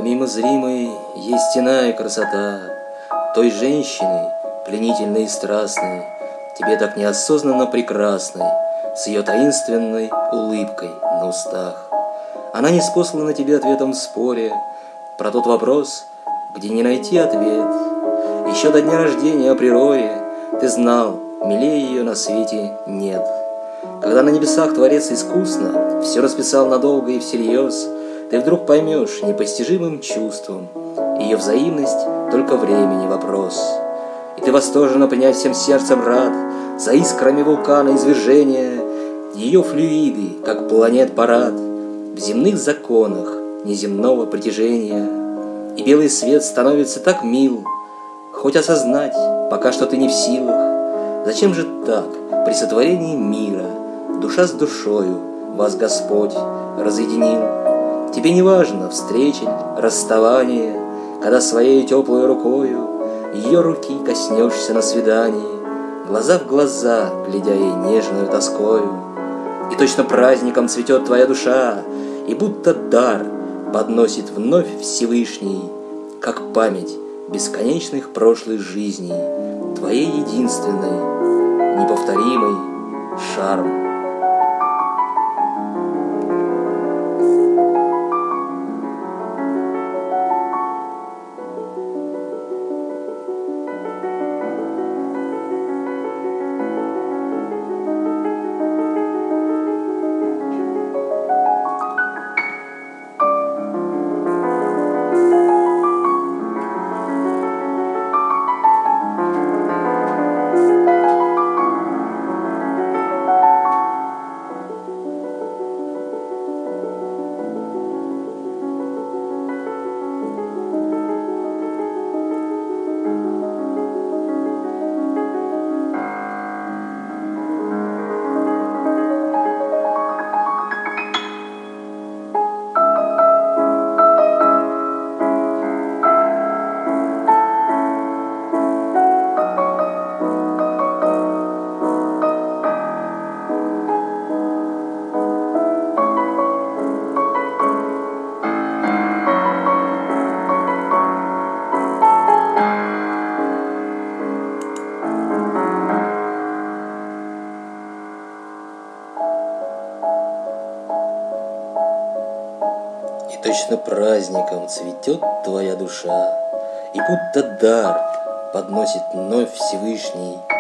Помимо зримой есть иная красота той женщины, пленительной и страстной, тебе так неосознанно прекрасной, с ее таинственной улыбкой на устах. Она ниспослана тебе ответом в споре про тот вопрос, где не найти ответ. Еще до дня рождения априори ты знал, милее ее на свете нет. Когда на небесах Творец искусно все расписал надолго и всерьез, ты вдруг поймешь непостижимым чувством ее взаимность только времени вопрос. И ты восторженно принять всем сердцем рад за искрами вулкана извержения ее флюиды, как планет парад в земных законах неземного притяжения. И белый свет становится так мил, хоть осознать пока что ты не в силах. Зачем же так при сотворении мира душа с душою вас Господь разъединил? Тебе не важно встречи, расставание, когда своей теплой рукою ее руки коснешься на свидании, глаза в глаза, глядя ей нежную тоскою. И точно праздником цветет твоя душа, и будто дар подносит вновь Всевышний, как память бесконечных прошлых жизней, твоей единственной, неповторимый шарм. И точно праздником цветет твоя душа, и будто дар подносит вновь Всевышний,